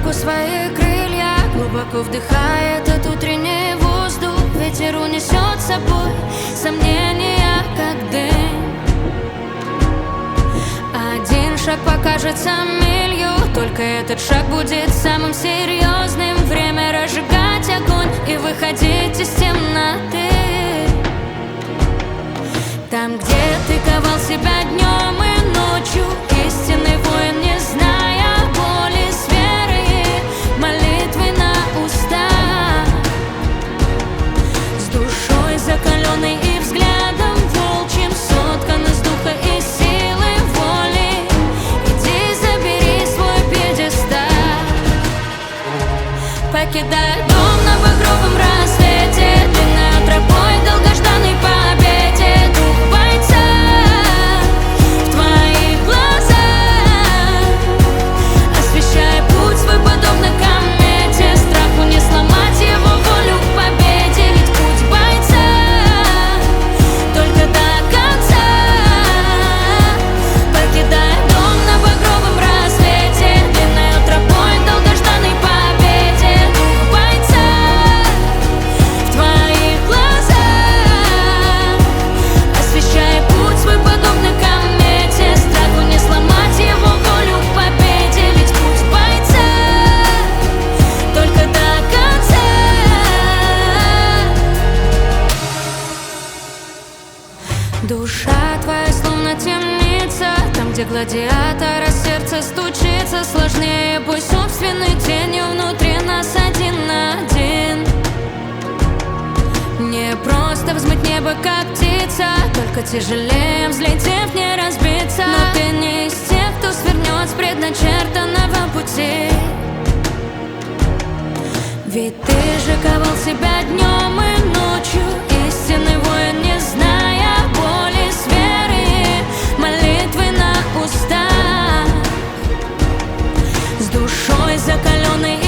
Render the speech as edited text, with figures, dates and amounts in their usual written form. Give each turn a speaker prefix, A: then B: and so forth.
A: широко свои крылья, глубоко вдыхая этот утренний воздух. Ветер унесет с собой сомнения, как дым. Один шаг покажется милью, только этот шаг будет самым серьезным. Время разжигать огонь и выходить из темноты. Там, где ты ковал себя днем и ночью, истинный воин, не зная боли, с верой и молитвой на устах, с душой закаленной и взглядом волчьим, соткан из духа и силы воли. Иди, забери свой пьедестал, покидай дом на багровом рассвете, длинной тропой долгожданной победе. Дух бойца в твоих глазах освещая путь свой подобно комете. Страху не сломать его волю к победе, ведь путь бойца только до конца. Покидая дом на багровом рассвете, длинной тропой долгожданной победе. Дух бойца в твоих глазах освещая путь свой подобно комете. Страху не сломать его волю к победе, ведь путь бойца только до конца. Душа твоя словно темница, там, где гладиатора сердце стучится сложнее. Пусть собственной тенью внутри нас один на один. Не просто взмыть небо, как птица, только тяжелее, взлетев, не разбиться. Но ты не из тех, кто свернет с предначертанного пути. Ведь ты же ковал себя днем и ночью, истинный воин, не зная боли, с верой и молитвой на устах, с душой закаленной